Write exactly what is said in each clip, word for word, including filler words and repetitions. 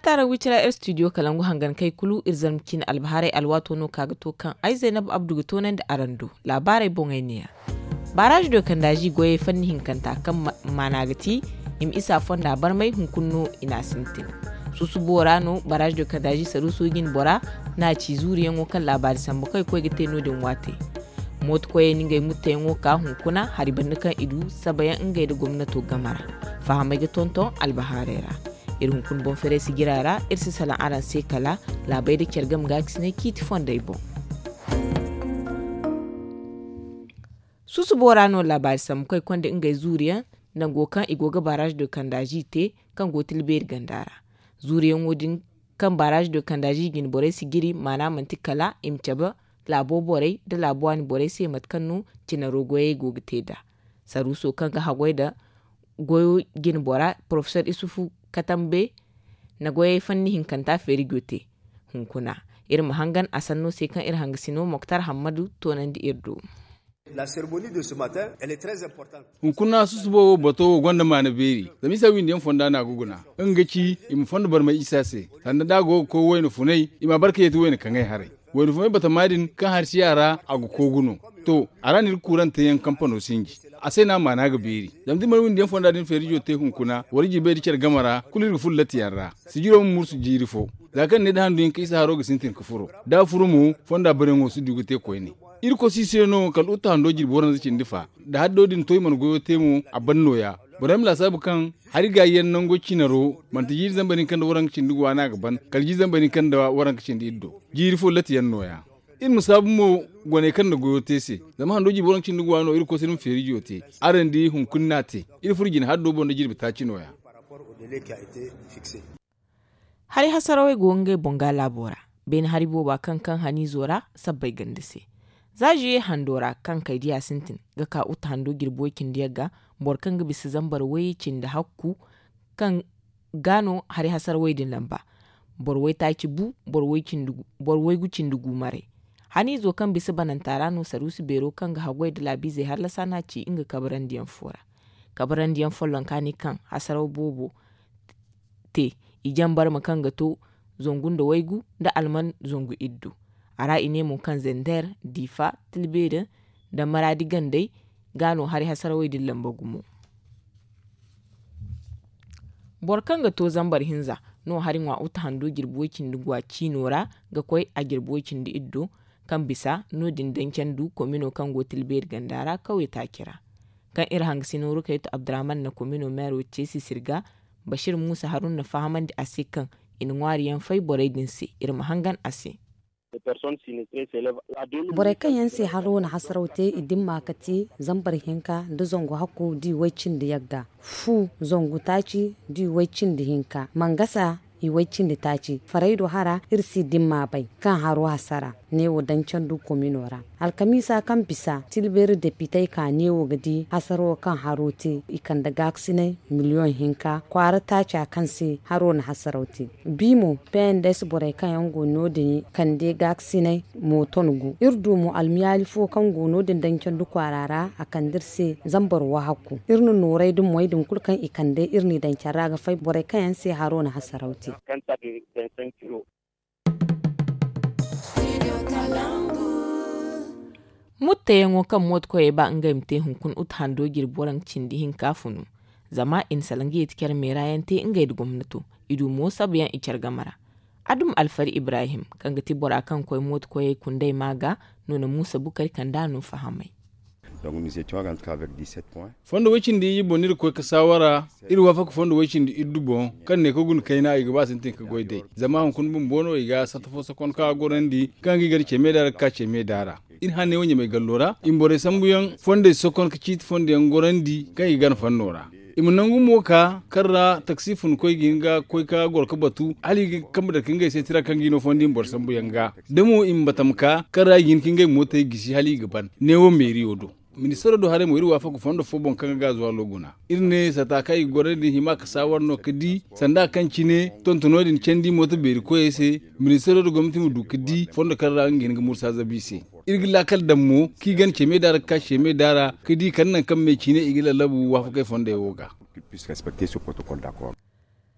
tara wicira er studio kalangu hangan kai kulu irzam kin albaharai alwato no kaga to kan ai Zainab Abdu to nan da arando labarai bongai ne baraj do kan daji goye fanni hinkanta kan managati im isa fonda bar mai hunkunno ina sintin susu borano baraj do kan daji sarusu gin bora na ci zuriyan wokan labari sambo kai ko gite no din wate mot koye ningai mutta yango ka hunkuna hariban kan idu sabayan ingai da gwamnato gamara fahamai ga tonton albaharera irin kun bon fere sigirara irsi sala aran se kala labai da kyargam ga kisne kiti fonda ibo susu borano labari sam kai kwanda ingai zuriya nan gokan igoga barrage de kandaji te kan gotil ber gandara zuriyan wodin kan barrage de kandaji gin bore sigiri mana mantikala imchaba labo bore da labuwani bore sai matkannu cina rogoye gogiteda saruso kan ga hagwaida goyo gin bora professor isufu katambe na goye fanni hinkanta feri gote hunkuna irin mahangan asanno sai kan ir hangasino Moktar Hamadu tonan di irdo. La cérémonie de ce matin, elle est très importante. Hunkuna susubo bato gwanda mana beri da misa windi yan fonda na guguna ngaci im fonda bar mai isase tanda dago ko wayno funai ima barka yetu wayno kangai hare wayno funai bata madin kan harsi yara agu koguno to aranir kuranta yan kamfano sinji asai na mana ga beri zamdi mar windi yan fonda din ferijo te hunkuna warji beri cer gamara kulir fullati yarra sijiro mursu jirifo zakan ne da handu yin kaisa haro ga sintin kufuro da furumu fonda barengo su dugute koyni irko siseno kal uta hando jir boran zikin difa da haddodin toy man goyo temu a bannoya boram la sabu kan har ga yen nango cinaro man ta jir zambanin kan da waran cin duwa na gaban kal jir zambanin kan da waran cin iddo jir fo lati yan noya in musabu mo gone kan da goyo tese zama hando jir boran cin duwa no irko sirin ferijo te arandi hun kunnate ir furgin haddo bon da jir bita cinoya hari hasarawai gonge bonga labora ben haribo ba kan kan hani zora sabbai gandise zaji handora kan kai diya sintin ga ka uta hando girbokin diyaga borkan ga bisa zambar wayicin da hakku kan gano hari hasar waidin lamba borwai ta ci bu borwaikin dugu borwai gucin dugu mare hani zo kan bisa banan tarano sarusu bero kan ga hagwai da labi zai har lasana ci inga kabaran diyan fora kabaran diyan follon kani kan hasarau bobo te ijan bar makan ga to zongun da waigu da alman zongu iddu ara ine mu kan zender difa tilbede da maradi gandai gano hari hasarawai dillan bagumo borkan ga to zambar hinza no harin wa uta hando girbokin dugwa cinora ga koi a girbokin di iddo kan bisa no dindanken du komino kan go tilbede gandara kawai ta kira kan ir hangsino ruka yito Abdurrahman na komino mero cesi sirga Bashir Musa Harun na fahaman da asikan in wariyan fai boraidin si ir mahangan ase Bore kan yansi haro na hasaraute idin makati zambar hinka da zongo haku di waicin da yagga. Fu zongo taci di waicin da hinka. Mangasa i waicin da taci. Faraido hara irsi dimma bai kan haro hasara. Newo dancan du kominora. Alkamisa kan bisa tilberi da pitai ka newo gadi hasaro kan harote ikan da gaksine miliyon hinka kwara taci a kan si haro na hasarauti. Bimo pen des bore kan yan gono da kan de gaksine moton gu. Irdu mu almiyali fo kan gono da dancan du kwarara a kan dirse zambar wa hakku. Irnu norai dun moy dun kulkan ikan de irni dancan raga fai bore kan yan si haro na hasarauti. mutta yango kan mot ko e ba ngam te hunkun ut hando girboran cindi hin kafunu zama in salangi etker merayan te ngai du gwamnato idu mo sabyan icar gamara adum alfari ibrahim kan gati bora kan ko mot ko e kundai maga nuna musa bukar kan da no fahamai donc nous étions rentrés avec dix-sept points fondo wacin di bonir ko ka sawara iru wafa ko fondo wacin di iddu bon kan ne ko gun kaina iga ba sintin ka goide zama hunkun bun bono iga satafo sakon ka gorandi kan gi garce medara ka ce medara in hanne wonye mai gallora in bore sambuyan fonde sokon ka cit fonde ngorandi kai gan fannora imun nangu moka karra taksifun koy ginga koy ka gorka batu ali kam da kinga sai tira kan gino fondi bor sambuyan ga demo in batamka karra yin kinga mota gisi hali gaban newo meri odo ministero do hare mo iru wafa ko fondo fo bon kan ga zuwa loguna irne sata kai gorandi hima ka sawarno kadi sanda kan cine tontonodin cendi mota beri ko ese ministero do gomti mu du kadi fondo karra ngin ga mursa zabise irgila kal dammo ki gan ce me dara ka ce me dara kidi kan nan kan me cine igila labu wafa kai fonda yoga puisse respecter ce protocole d'accord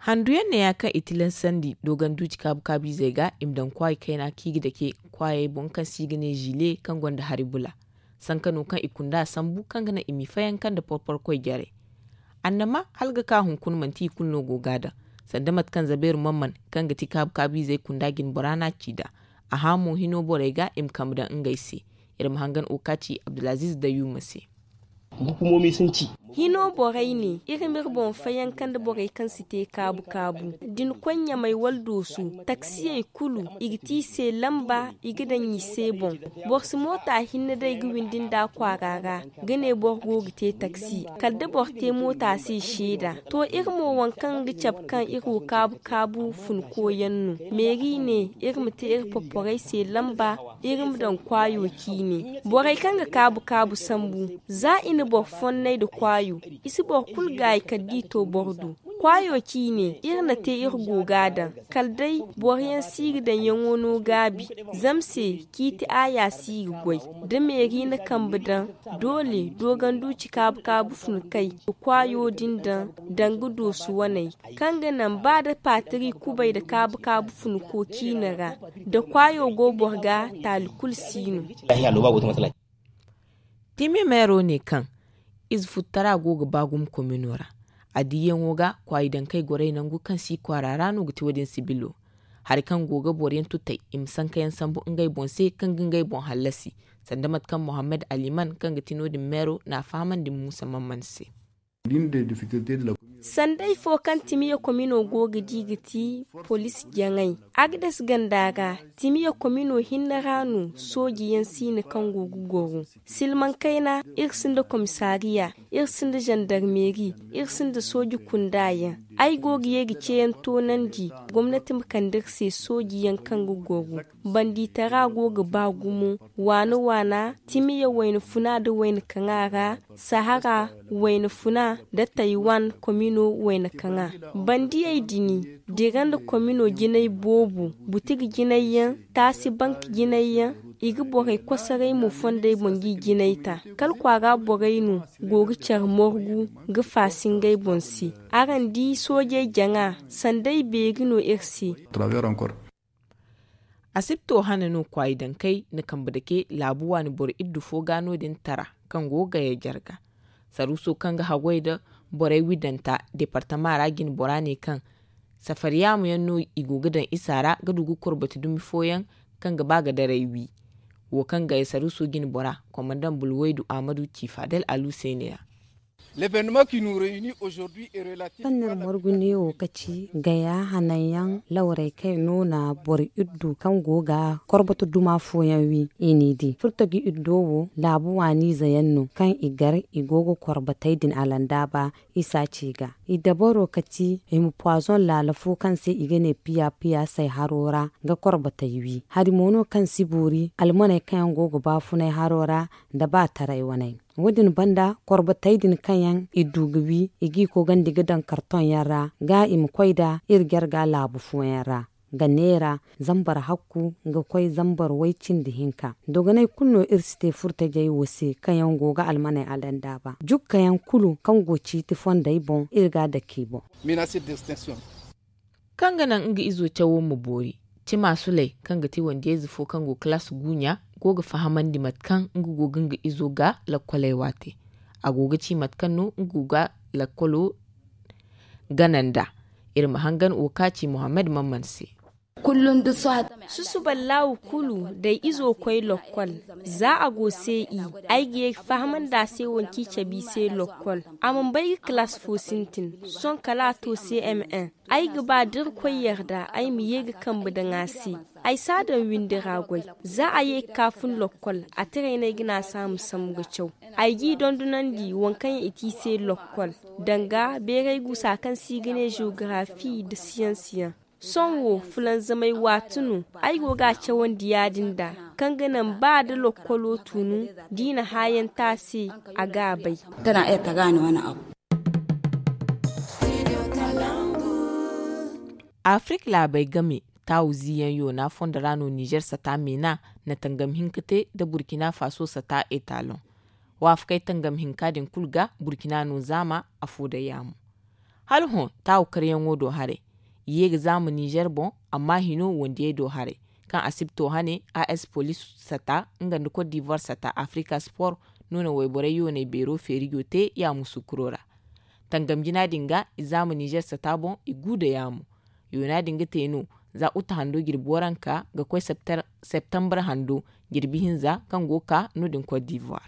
handuyan ne ya kan itilan sandi dogon duci kabu kabi zai ga imdan kwai kaina kigi da ke kwaye bon kan sigine jile kan gwanda haribula san kano kan ikunda sambu kan gana imi fayan kan da porpor koi gyare annama halga ka hunkun manti kunno gogada sandamat kan zaberu mamman kan gati kabu kabi zai kunda gin borana cida a hamo hino borega im kamdan ingaisi irin hangan okaci abdulaziz da yumase hukumomi sun ci hino borai ne irin bon fayan kan da borai kan site kabu kabu din kwanya mai waldo su taksiyai kulu igiti se lamba igidan yi se bon borsu mota hinna dai gwin din da kwarara gane borgo gite taksi kalda borte mota se sheda to irmo wankan gicap kan iru kabu kabu fun koyannu meri ne irin te ir poporai se lamba irin dan kwayo kine borai kan ga kabu kabu sambu za ina bor fonnai da kwayo isi bor kulgai kaddi to bordu kwayo kine irna te ir gogada kaldai boryan sigi da yanwono gabi zamse kiti aya sigi gwai da meri na kambudan dole dogan duci kabu kabu fun kai kwayo dindan dangudo su wanai kanga nan ba da patiri kubai da kabu kabu fun ko kinara da kwayo go borga talikul sino timi mero ne kan iz futara goga bagum kominora adiyen woga kwa idan kai gore nan gu kan si kwarara no guti wadin sibilo har kan goga boren tutai imsan kayan sambu ngai bonse kan gingai bon halasi sandamat kan muhammad aliman kan gati no din mero na faman din musa mammanse sandai fo kan timiya komino goga digiti polis jangai agdes gandaga timiya komino hinnaranu soji yansini kan gogu goru silman kaina irsin da komisariya irsin da gendarmerie irsin da soji kundaya ai gogi yegi ceyan tonandi gwamnatin kandirse soji yankan gogu banditara goga bagumu wana wana timiya waini funa da waini kangara sahara waini funa da taiwan komino wena kanga bandi ay dini diganda komino ginay bobu butig ginayya tasi bank ginayya igi boray kosaray mu fonday mongi ginayta kal kwaga boraynu gogi char morgu ga fasingay bonsi arandi soje janga sanday begino irsi travers encore asibto hanano kwaidan kai na kambadake labuwa ni bor iddu fo gano din tara kan goga ya jarga saruso kanga hagwaida borai widanta departement ragin borane kan safariya mu yanno igogadan isara ga dugu kurbatu dumi foyan kan gaba ga daraiwi wo kan ga yasaru so gin bora komandan bulwaidu amadu tifadel aluseniya l'événement qui nous réunit aujourd'hui est relatif fannar morgune o kaci gaya hanayan laurai kai nuna bori iddu kan goga korbatu duma foyan wi inidi furtogi iddowo labu wani zayanno kan igar igogo korbatai din alanda isa ciga idaboro kaci imu poison lalafu kan sai igene piya piya sai harora ga korbatai wi harimono kan siburi almonai kan gogo ba funai harora da ba tarai wanai wadin banda korbatai din kanyan idugubi igi ko gandi gidan karton yara ga im koida irgar ga labu fuera ga nera zambar hakku ga koi zambar waicin da hinka doganai kunno irsite furta jai wose kanyan goga almanai alanda ba juk kayan kulu kan goci tifon dai bon irga da kibo menacé d'extinction kanga nan inga izo tawo mu bori ci masu lai kanga ti wanda ya zufo kango class gunya goga fahaman di matkan ngugo ginga izo ga lakwalai wate agoga ci matkan no nguga lakwalo gananda irin hangan okaci muhammad mammanse kullun da su su su ballawu kulu da izo kwai lokol za a go sai i aige fahaman da sai wanki cabi sai lokol amman bai class fosintin son kala to cmn aige ba dir kwai yarda ai mi yega kan budan asi ai sadan windiragwai za a yi kafin lokol a tare na gina samu samu ga kyau aigi don dunan di wankan iti sai lokol danga berai gusa kan sigine geography da siyansiyan sonwo fulan zamai watunu ai goga ce wanda ya dinda kan ganan ba da lokolo tunu dina hayan tasi a gabai tana iya ta gane wani abu Afrik labai game ta wuziyan yo na fonda rano Niger sata mena na tangam hinkate da Burkina Faso sata etalon wa afkai tangam hinkadin kulga Burkina no zama a foda yamu hal hon ta ukaryan wodo hare iye ga zamu Niger bon amma hino wanda ya do hare kan asibto hane A S Police sata nganda Cote d'Ivoire sata Africa Sport nuna waibore yo ne bero ferigo te ya musu kurora tangam jina dinga izamu Niger sata bon iguda yamu yona dinga teno za uta hando girboranka ga kwai September hando girbihinza kan goka nudin Cote d'Ivoire.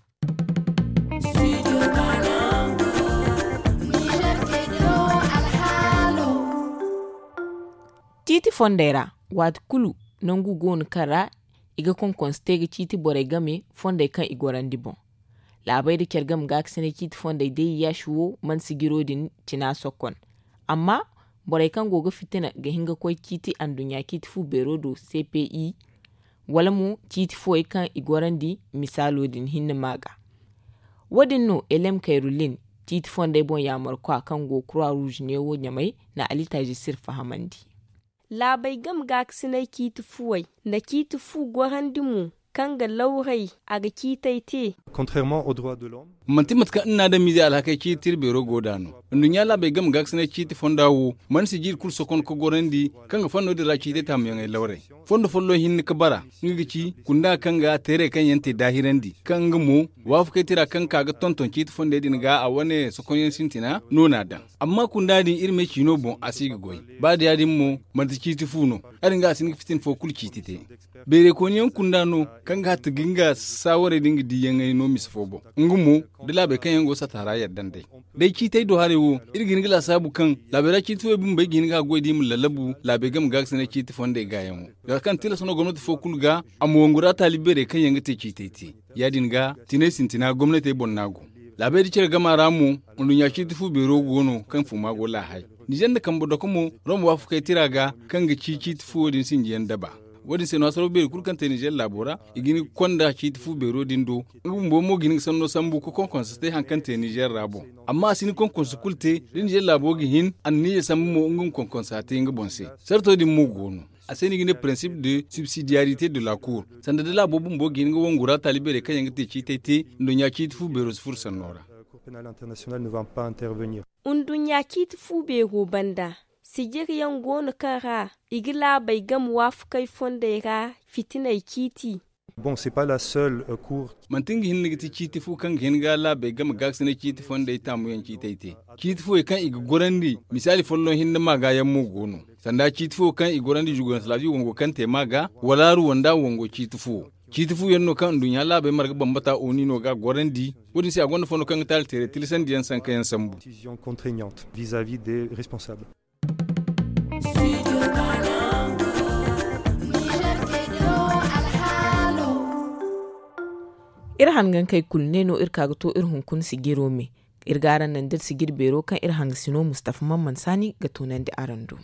Titi fondera wat kulu nangu gon kara iga konkon stege titi bore game fonde kan igorandi bon. Labai da kyargam ga aksine titi fonde dai ya shuwo man sigiro din tina sokon. Amma bore kan goga fitina ga hinga koi titi andunya titi fu berodo C P I wala mu titi fu kan igorandi misalo din hinna maga. Wadin no elem kairulin titi fonde bon ya marko kan go Croix Rouge ne wo nyamai na alita jisir fahamandi. Labai gam gaksinai kiti fuwai na kiti fu gwahandimu kan ga laurai a ga kitaite. Contrairement aux droits de l'homme. Manti matka ina da mizi alhaka kitir bero godano. Ndunya labai gam gaksina kiti fondawo man si jir kurso kon ko gorandi kan ga fondo dira kiti tam yang laurai. Fondo follo hin ka bara ngici kunda kan ga tere kan yante dahirandi kan ga mu wafu kai tira kan ka ga tonton kiti fonde din ga a wane sokon sintina nona da. Amma kunda din irme kino bon asigi goy. Ba da yadin mu manti kiti funo. Arin ga sin fitin fo kul kiti te. Bere koniyan kunda no kan ga tiginga sawore dingi diyangai no misfobo. Ngumu dila be kan yango satara yaddan dai. Dai kitai do harewo irgin gila sabu kan labera kiti we bumbe gin ga goidi mun lalabu labe gam ga sene kiti fonde ga yango. Da kan tila sono gwamnati fo kulga amu ngura talibere kan yanga te kitai ti. Yadin ga tine sintina gwamnati bonnago. Labe di cire gama ramu undunya kiti fu bero gono kan fu mago la hai. Nijan da kan bodo kuma romu wafu kai tiraga kan ga ci kiti fu din sinjiyan daba. Wadin se no asaro be kurkan te Niger labora igini konda kiti fu bero dindo ngumbo mo gini sanno sambu ko kon konste hankan te Niger rabo amma asini kon konsukulte Niger labo gi hin anni sambu mo ngum kon konsate ngi bonse certo di mo gono aseni gine principe de subsidiarité de la cour sanda de labo bumbo gini wongura talibere kanyang te kiti ndo nya kiti fu bero fur sanora. Cour pénale internationale ne va pas intervenir. Undunya kiti fu bero banda sigir yan gonu kara igila bai gam wafu kai fonde ra fitinai kiti. Bon, c'est pas la seule euh, cour. Mantingi hin nigiti kiti fu kan hin gala bai gam gaksine kiti fonde tamu yan kitaite. Kiti fu kan ig gorandi misali follo hin maga yan mu gono. Sanda kiti fu kan ig gorandi jugon slavi wongo kan te maga walaru wanda wongo kiti fu. Kiti fu yanno kan dunya la bai marga bambata oni no ga gorandi wodi si agonda fono kan tal tere tilsan diyan san kan sambu. Décision contraignante vis-à-vis des responsables. Ir hangan kai kulne no ir kaga to ir hunkun sigiro me ir garan nan dir sigir bero kan ir hang sino Mustafa Mamman Sani ga tonan da arando.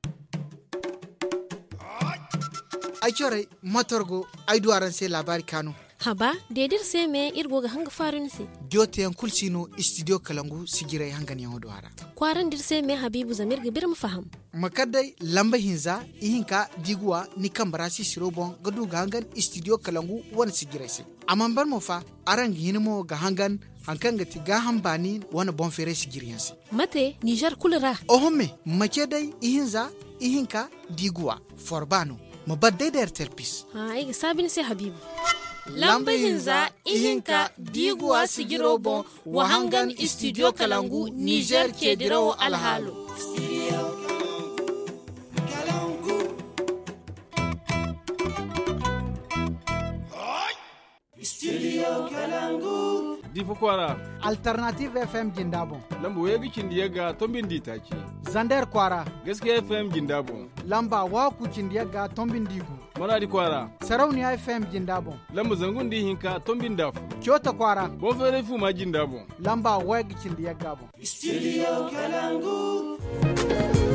Ai chore motorgo ai duaran sai labari kano. Haba dedir sai me irgo ga hanga farin si. Jote yan kulsino studio Kalangu sigirai hangan yan duara. Kwaran dir sai me Habibu Zamir ga bir mu faham. Makadai lamba hinza ihinka digwa ni kambara si sirobon gadu ga hangan studio Kalangu wan sigirai si. Amman bar mo fa aran hinimo ga hangan hankan ga ti ga hambani wana bon fere sigiriyan si. Mate Niger kulra. Ohomme makedai ihinza ihinka digwa forbano mabadai da terpis. Ha ai sabin sai Habibu. Lamba hinza ihinka digwa sigirobon wahangan studio Kalangu Niger ke dirawo alhalo. Studio Kalangu. Difu kwara. Alternative F M Gindabon. Lambo ya gikin diya ga tombin dita ce. Zander kwara. Gaskiya F M Gindabon. Lamba wa kukin diya ga tombin digu. Maradi kwara. Sarauniya F M Gindabon. Lambo zangun di hinka tombin dafu. Kyota kwara. Bon fere fu ma Gindabon. Lamba wa gikin diya gabon. Studio Kalangu.